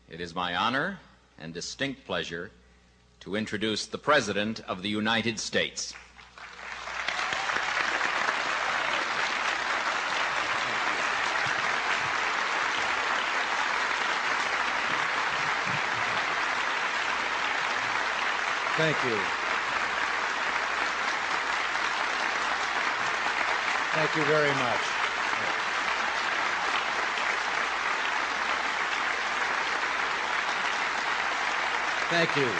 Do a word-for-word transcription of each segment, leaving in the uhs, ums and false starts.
It is my honor and distinct pleasure to introduce the President of the United States. Thank you. Thank you very much. Thank you.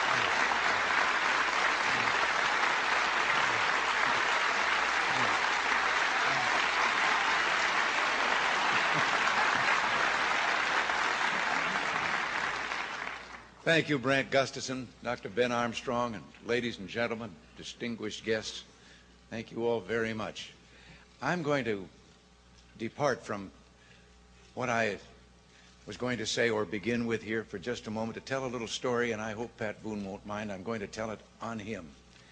Thank you, Brant Gustafson, Doctor Ben Armstrong, and ladies and gentlemen, distinguished guests. Thank you all very much. I'm going to depart from what I was going to say or begin with here for just a moment to tell a little story, and I hope Pat Boone won't mind. I'm going to tell it on him.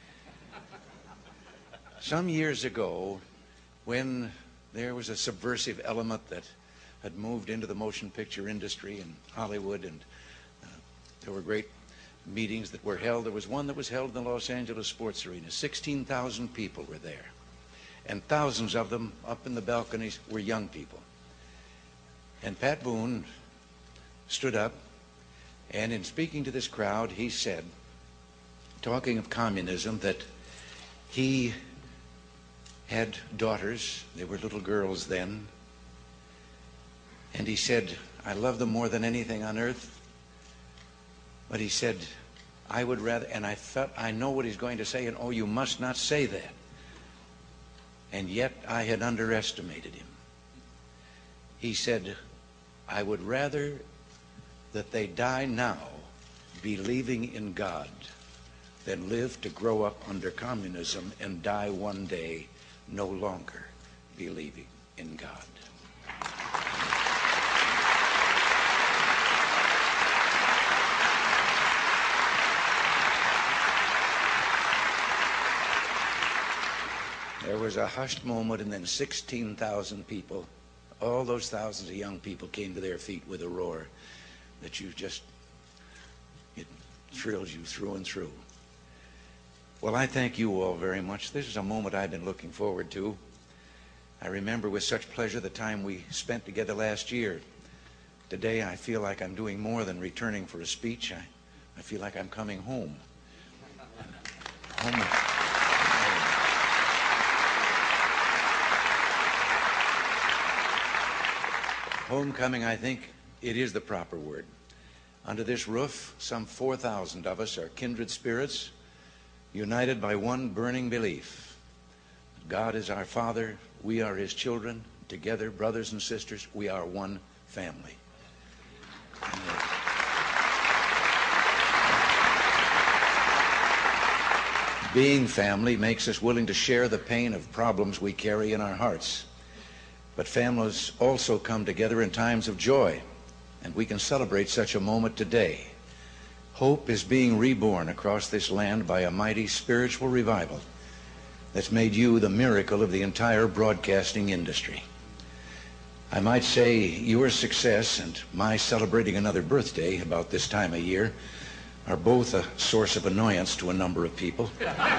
Some years ago, when there was a subversive element that had moved into the motion picture industry in Hollywood, and uh, there were great meetings that were held. There was one that was held in the Los Angeles Sports Arena. sixteen thousand people were there, and thousands of them up in the balconies were young people. And Pat Boone stood up, and in speaking to this crowd, he said, talking of communism, that he had daughters. They were little girls then. And he said, I love them more than anything on earth. But he said, I would rather, and I felt, I know what he's going to say, and oh, you must not say that. And yet I had underestimated him. He said, I would rather that they die now believing in God than live to grow up under communism and die one day no longer believing in God. There was a hushed moment, and then sixteen thousand people, all those thousands of young people, came to their feet with a roar that you just, it thrills you through and through. Well, I thank you all very much. This is a moment I've been looking forward to. I remember with such pleasure the time we spent together last year. Today I feel like I'm doing more than returning for a speech. I, I feel like I'm coming home. Home. Homecoming, I think it is the proper word. Under this roof, some four thousand of us are kindred spirits, united by one burning belief. God is our Father, we are His children. Together, brothers and sisters, we are one family. Being family makes us willing to share the pain of problems we carry in our hearts. But families also come together in times of joy, and we can celebrate such a moment today. Hope is being reborn across this land by a mighty spiritual revival that's made you the miracle of the entire broadcasting industry. I might say your success and my celebrating another birthday about this time of year are both a source of annoyance to a number of people.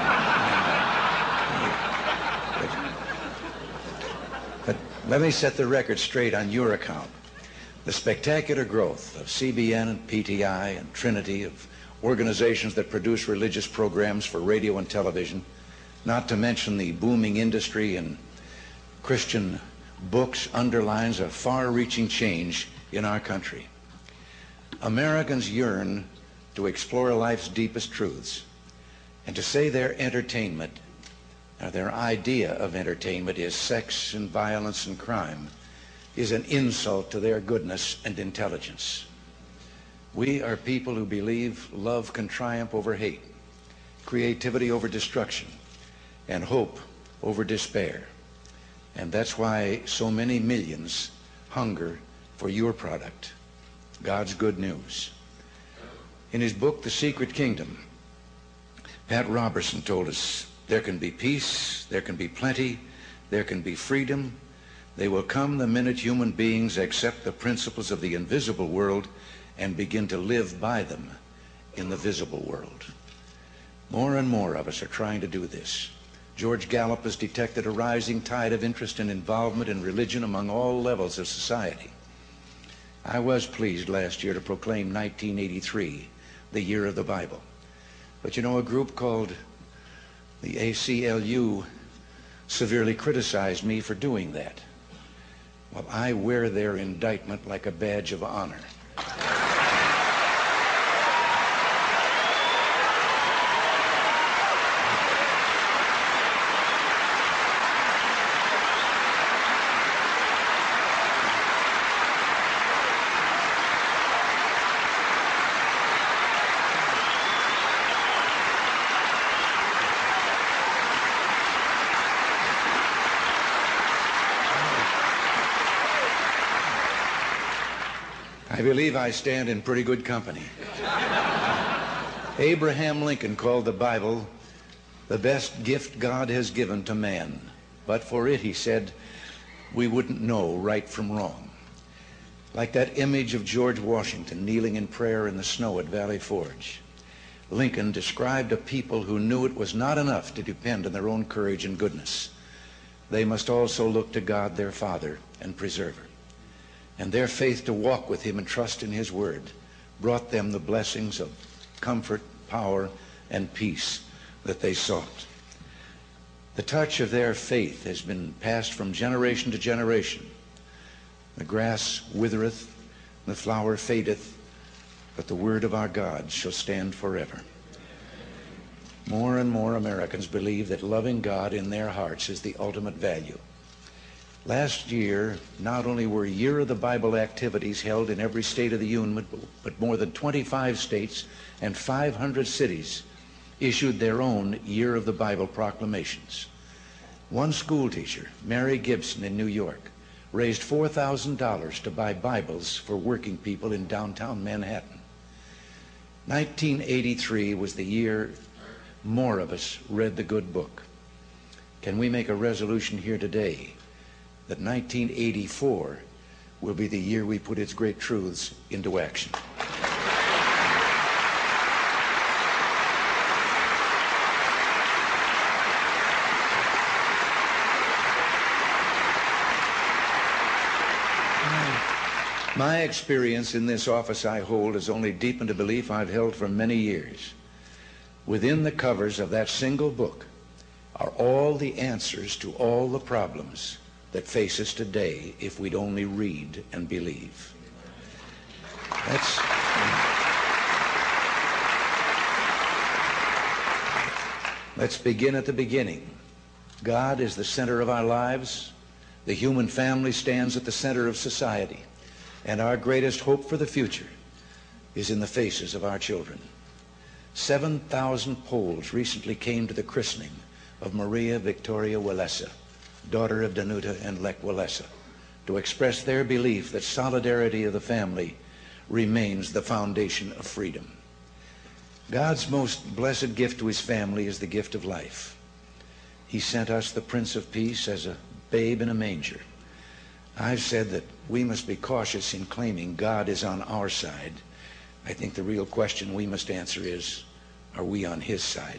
But let me set the record straight on your account. The spectacular growth of C B N and P T I and Trinity, of organizations that produce religious programs for radio and television, not to mention the booming industry in Christian books, underlines a far-reaching change in our country. Americans yearn to explore life's deepest truths, and to say their entertainment, or their idea of entertainment, is sex and violence and crime, is an insult to their goodness and intelligence. We are people who believe love can triumph over hate, creativity over destruction, and hope over despair. And that's why so many millions hunger for your product, God's good news. In his book, The Secret Kingdom, Pat Robertson told us there can be peace, there can be plenty, there can be freedom. They will come the minute human beings accept the principles of the invisible world and begin to live by them in the visible world. More and more of us are trying to do this. George Gallup has detected a rising tide of interest and involvement in religion among all levels of society. I was pleased last year to proclaim nineteen eighty-three the year of the Bible. But you know, a group called the A C L U severely criticized me for doing that. Well, I wear their indictment like a badge of honor. I believe I stand in pretty good company. Abraham Lincoln called the Bible the best gift God has given to man. But for it, he said, we wouldn't know right from wrong. Like that image of George Washington kneeling in prayer in the snow at Valley Forge, Lincoln described a people who knew it was not enough to depend on their own courage and goodness. They must also look to God, their Father and Preserver. And their faith to walk with him and trust in his word brought them the blessings of comfort, power, and peace that they sought. The touch of their faith has been passed from generation to generation. The grass withereth, the flower fadeth, but the word of our God shall stand forever. More and more Americans believe that loving God in their hearts is the ultimate value. Last year, not only were Year of the Bible activities held in every state of the Union, but more than twenty-five states and five hundred cities issued their own Year of the Bible proclamations. One school teacher, Mary Gibson in New York, raised four thousand dollars to buy Bibles for working people in downtown Manhattan. nineteen eighty-three was the year more of us read the good book. Can we make a resolution here today that nineteen eighty-four will be the year we put its great truths into action? My experience in this office I hold has only deepened a belief I've held for many years. Within the covers of that single book are all the answers to all the problems that face us today if we'd only read and believe. That's, let's begin at the beginning. God is the center of our lives. The human family stands at the center of society. And our greatest hope for the future is in the faces of our children. seven thousand Poles recently came to the christening of Maria Victoria Walesa, daughter of Danuta and Lech Walesa, to express their belief that solidarity of the family remains the foundation of freedom. God's most blessed gift to his family is the gift of life. He sent us the Prince of Peace as a babe in a manger. I've said that we must be cautious in claiming God is on our side. I think the real question we must answer is, are we on his side?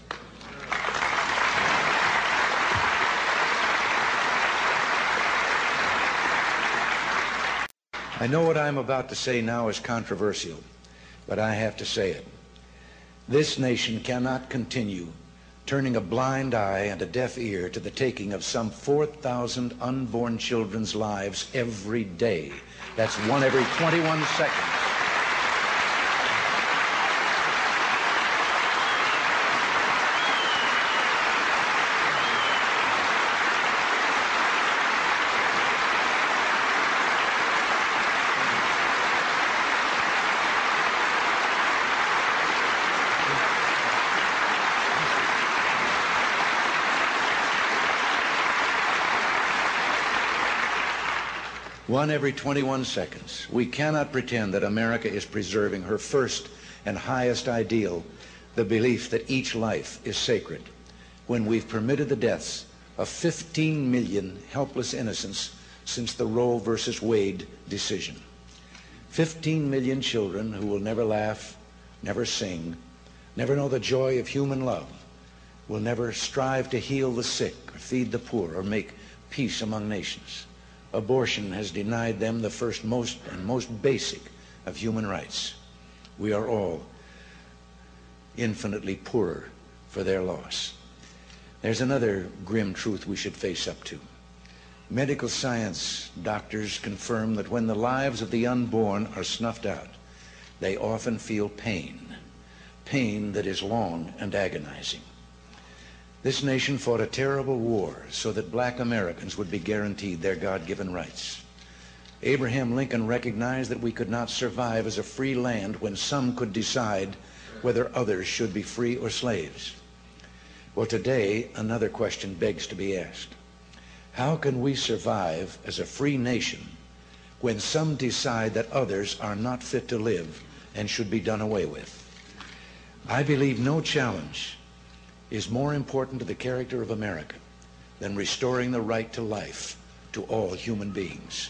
I know what I'm about to say now is controversial, but I have to say it. This nation cannot continue turning a blind eye and a deaf ear to the taking of some four thousand unborn children's lives every day. That's one every twenty-one seconds. One every twenty-one seconds. We cannot pretend that America is preserving her first and highest ideal, the belief that each life is sacred, when we've permitted the deaths of fifteen million helpless innocents since the Roe versus Wade decision. fifteen million children who will never laugh, never sing, never know the joy of human love, will never strive to heal the sick or feed the poor or make peace among nations. Abortion has denied them the first, most, and most basic of human rights. We are all infinitely poorer for their loss. There's another grim truth we should face up to. Medical science doctors confirm that when the lives of the unborn are snuffed out, they often feel pain, pain that is long and agonizing. This nation fought a terrible war so that black Americans would be guaranteed their God-given rights. Abraham Lincoln recognized that we could not survive as a free land when some could decide whether others should be free or slaves. Well, today, another question begs to be asked. How can we survive as a free nation when some decide that others are not fit to live and should be done away with? I believe no challenge is more important to the character of America than restoring the right to life to all human beings.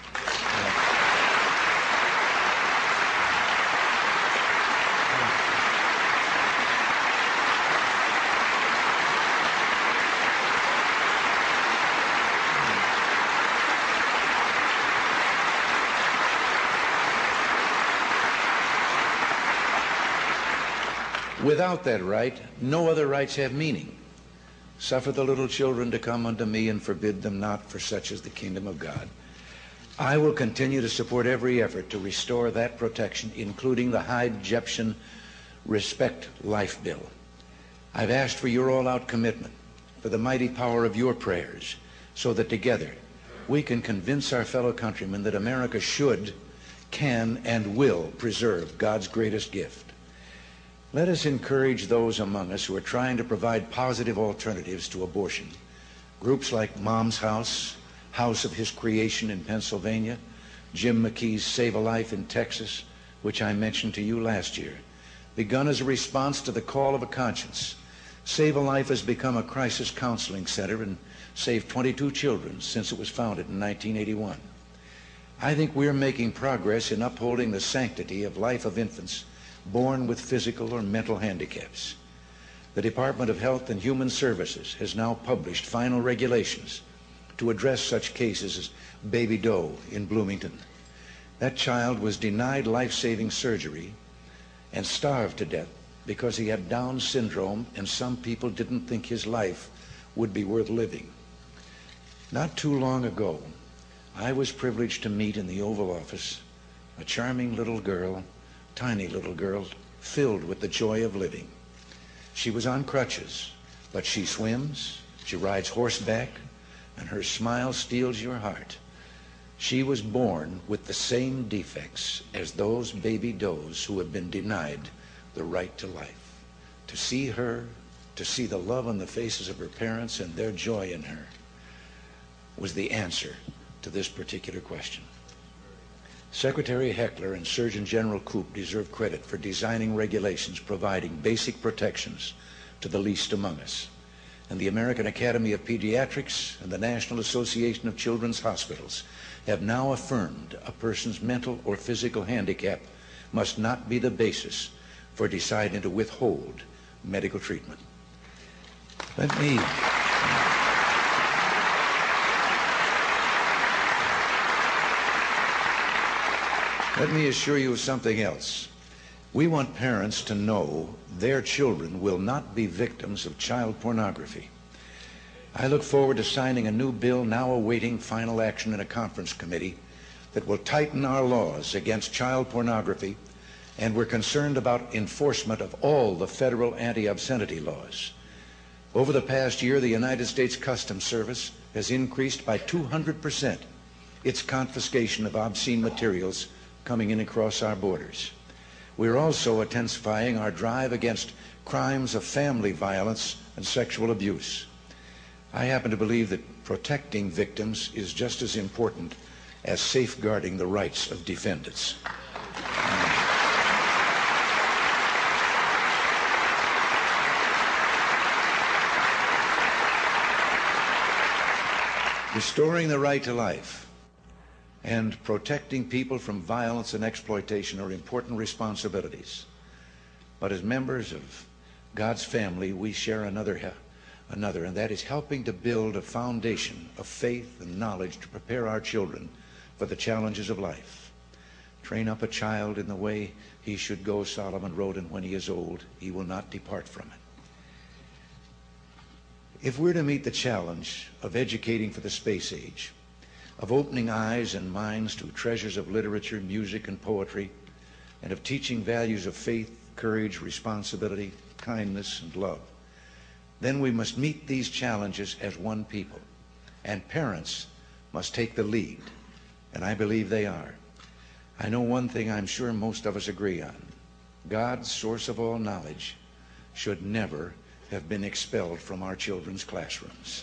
Without that right, no other rights have meaning. Suffer the little children to come unto me, and forbid them not, for such is the kingdom of God. I will continue to support every effort to restore that protection, including the Hyde-Jepsen Respect Life Bill. I've asked for your all-out commitment, for the mighty power of your prayers, so that together we can convince our fellow countrymen that America should, can, and will preserve God's greatest gift. Let us encourage those among us who are trying to provide positive alternatives to abortion. Groups like Mom's House, House of His Creation in Pennsylvania, Jim McKee's Save a Life in Texas, which I mentioned to you last year, begun as a response to the call of a conscience. Save a Life has become a crisis counseling center and saved twenty-two children since it was founded in nineteen eighty-one. I think we're making progress in upholding the sanctity of life of infants born with physical or mental handicaps. The Department of Health and Human Services has now published final regulations to address such cases as Baby Doe in Bloomington. That child was denied life-saving surgery and starved to death because he had Down syndrome, and some people didn't think his life would be worth living. Not too long ago, I was privileged to meet in the Oval Office a charming little girl, tiny little girl, filled with the joy of living. She was on crutches, but she swims, she rides horseback, and her smile steals your heart. She was born with the same defects as those baby does who have been denied the right to life. To see her, to see the love on the faces of her parents and their joy in her, was the answer to this particular question. Secretary Heckler and Surgeon General Koop deserve credit for designing regulations providing basic protections to the least among us. And the American Academy of Pediatrics and the National Association of Children's Hospitals have now affirmed a person's mental or physical handicap must not be the basis for deciding to withhold medical treatment. Let me... Let me assure you of something else. We want parents to know their children will not be victims of child pornography. I look forward to signing a new bill now awaiting final action in a conference committee that will tighten our laws against child pornography, and we're concerned about enforcement of all the federal anti-obscenity laws. Over the past year, the United States Customs Service has increased by two hundred percent its confiscation of obscene materials coming in across our borders. We're also intensifying our drive against crimes of family violence and sexual abuse. I happen to believe that protecting victims is just as important as safeguarding the rights of defendants. Restoring the right to life and protecting people from violence and exploitation are important responsibilities. But as members of God's family, we share another, another, and that is helping to build a foundation of faith and knowledge to prepare our children for the challenges of life. Train up a child in the way he should go, Solomon wrote, and when he is old, he will not depart from it. If we're to meet the challenge of educating for the space age, of opening eyes and minds to treasures of literature, music, and poetry, and of teaching values of faith, courage, responsibility, kindness, and love, then we must meet these challenges as one people. And parents must take the lead, and I believe they are. I know one thing I'm sure most of us agree on. God's source of all knowledge should never have been expelled from our children's classrooms.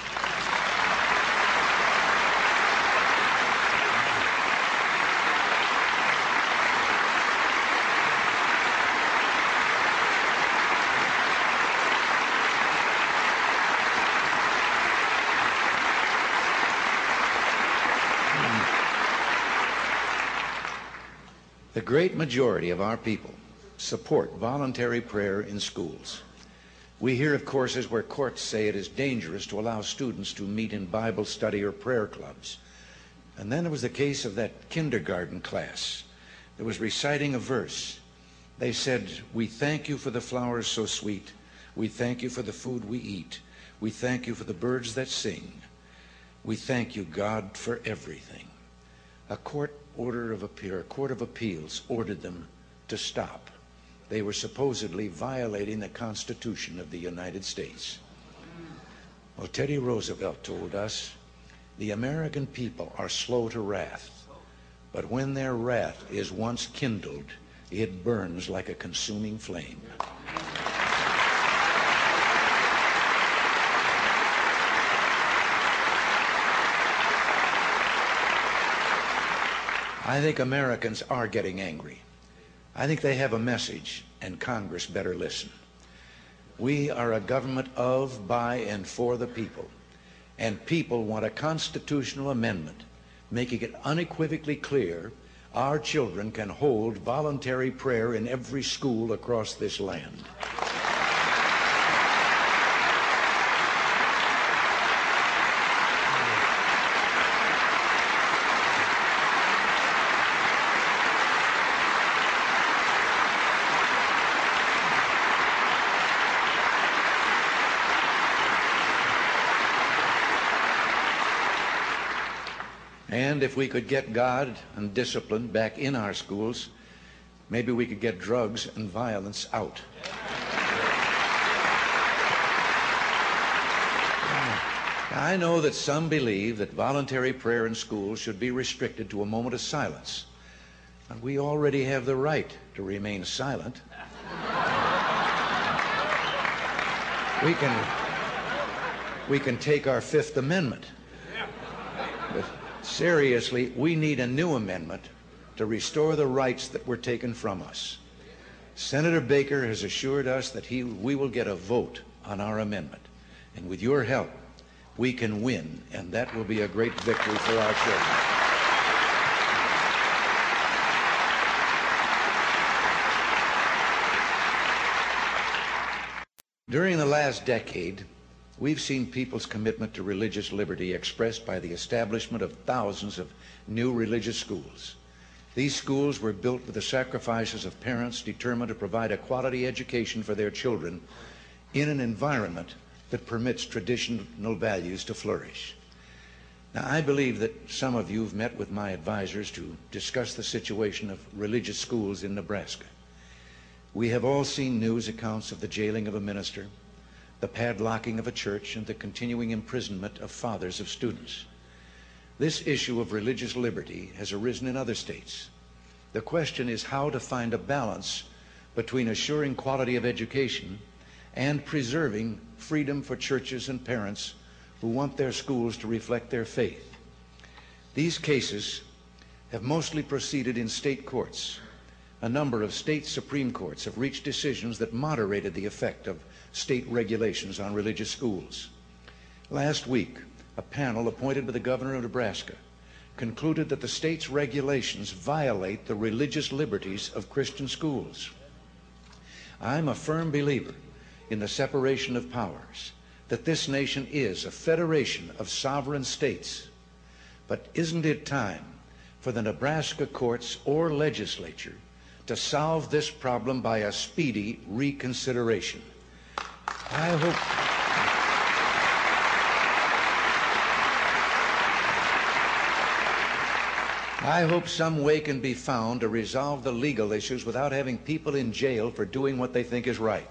The great majority of our people support voluntary prayer in schools. We hear of courses where courts say it is dangerous to allow students to meet in Bible study or prayer clubs. And then there was the case of that kindergarten class that was reciting a verse. They said, "We thank you for the flowers so sweet. We thank you for the food we eat. We thank you for the birds that sing. We thank you, God, for everything." A court order of appeal, a court of appeals ordered them to stop. They were supposedly violating the Constitution of the United States. Well, Teddy Roosevelt told us, the American people are slow to wrath, but when their wrath is once kindled, it burns like a consuming flame. I think Americans are getting angry. I think they have a message, and Congress better listen. We are a government of, by, and for the people. And people want a constitutional amendment making it unequivocally clear our children can hold voluntary prayer in every school across this land. And if we could get God and discipline back in our schools, maybe we could get drugs and violence out. I know that some believe that voluntary prayer in schools should be restricted to a moment of silence. And we already have the right to remain silent. We can, we can take our Fifth Amendment. But seriously, we need a new amendment to restore the rights that were taken from us. Senator Baker has assured us that he, we will get a vote on our amendment. And with your help, we can win, and that will be a great victory for our children. During the last decade, we've seen people's commitment to religious liberty expressed by the establishment of thousands of new religious schools. These schools were built with the sacrifices of parents determined to provide a quality education for their children in an environment that permits traditional values to flourish. Now, I believe that some of you have met with my advisors to discuss the situation of religious schools in Nebraska. We have all seen news accounts of the jailing of a minister, the padlocking of a church, and the continuing imprisonment of fathers of students. This issue of religious liberty has arisen in other states. The question is how to find a balance between assuring quality of education and preserving freedom for churches and parents who want their schools to reflect their faith. These cases have mostly proceeded in state courts. A number of state Supreme Courts have reached decisions that moderated the effect of state regulations on religious schools. Last week, a panel appointed by the governor of Nebraska concluded that the state's regulations violate the religious liberties of Christian schools. I'm a firm believer in the separation of powers, that this nation is a federation of sovereign states. But isn't it time for the Nebraska courts or legislature to solve this problem by a speedy reconsideration? I hope... I hope some way can be found to resolve the legal issues without having people in jail for doing what they think is right.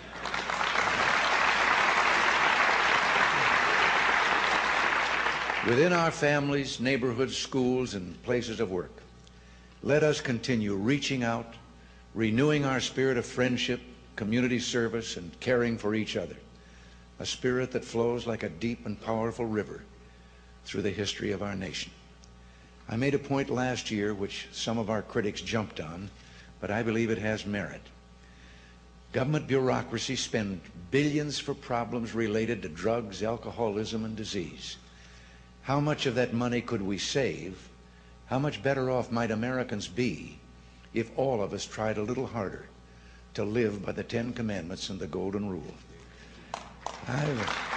Within our families, neighborhoods, schools, and places of work, let us continue reaching out, renewing our spirit of friendship, community service, and caring for each other, a spirit that flows like a deep and powerful river through the history of our nation. I made a point last year which some of our critics jumped on, but I believe it has merit. Government bureaucracy spend billions for problems related to drugs, alcoholism, and disease. How much of that money could we save? How much better off might Americans be if all of us tried a little harder to live by the Ten Commandments and the Golden Rule? I've,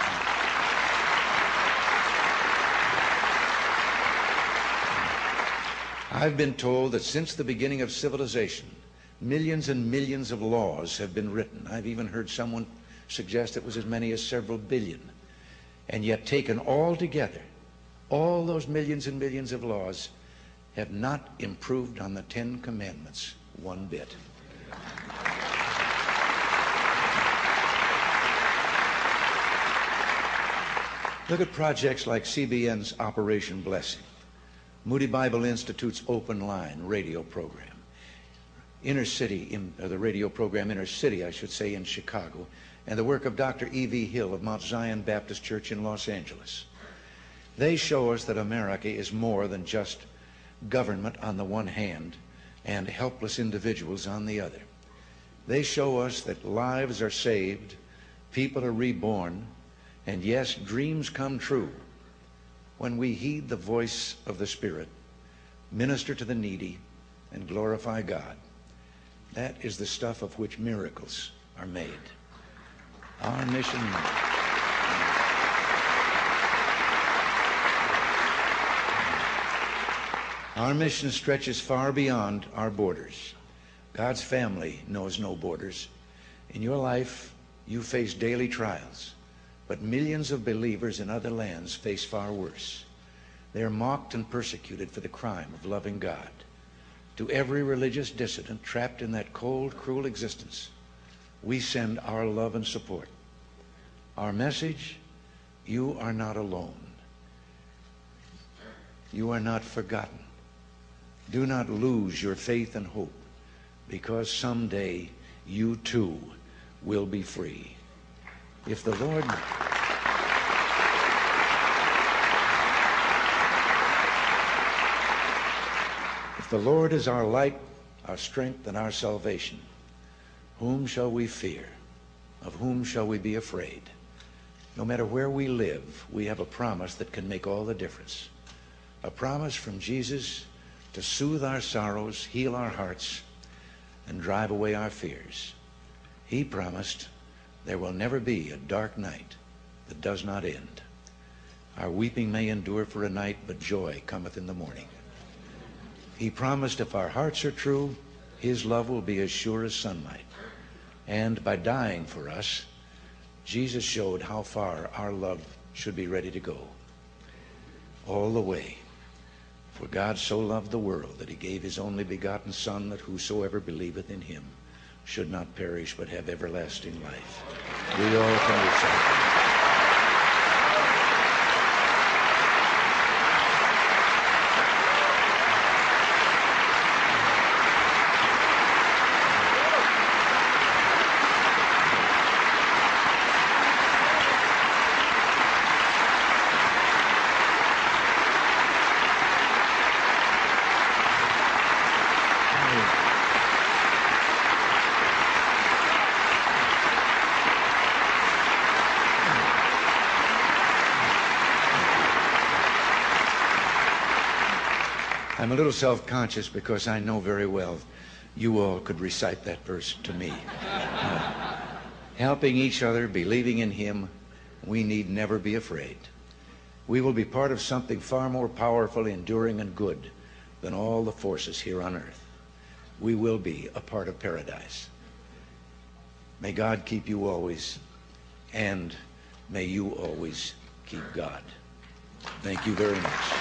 I've been told that since the beginning of civilization, millions and millions of laws have been written. I've even heard someone suggest it was as many as several billion. And yet, taken all together, all those millions and millions of laws have not improved on the Ten Commandments one bit. Look at projects like C B N's Operation Blessing, Moody Bible Institute's Open Line radio program, Inner City, in, uh, the radio program Inner City, I should say, in Chicago, and the work of Doctor E V Hill of Mount Zion Baptist Church in Los Angeles. They show us that America is more than just government on the one hand and helpless individuals on the other. They show us that lives are saved, people are reborn, and yes, dreams come true when we heed the voice of the Spirit, minister to the needy, and glorify God. That is the stuff of which miracles are made. Our mission... Our mission stretches far beyond our borders. God's family knows no borders. In your life, you face daily trials, but millions of believers in other lands face far worse. They are mocked and persecuted for the crime of loving God. To every religious dissident trapped in that cold, cruel existence, we send our love and support. Our message: you are not alone. You are not forgotten. Do not lose your faith and hope, because someday you too will be free. If the Lord... If the Lord is our light, our strength, and our salvation, whom shall we fear? Of whom shall we be afraid? No matter where we live, we have a promise that can make all the difference. A promise from Jesus to soothe our sorrows, heal our hearts, and drive away our fears. He promised there will never be a dark night that does not end. Our weeping may endure for a night, but joy cometh in the morning. He promised if our hearts are true, his love will be as sure as sunlight. And by dying for us, Jesus showed how far our love should be ready to go. All the way. For God so loved the world that he gave his only begotten Son, that whosoever believeth in him should not perish but have everlasting life. We all can recite. I'm a little self-conscious because I know very well you all could recite that verse to me. Uh, helping each other, believing in Him, we need never be afraid. We will be part of something far more powerful, enduring, and good than all the forces here on earth. We will be a part of paradise. May God keep you always, and may you always keep God. Thank you very much.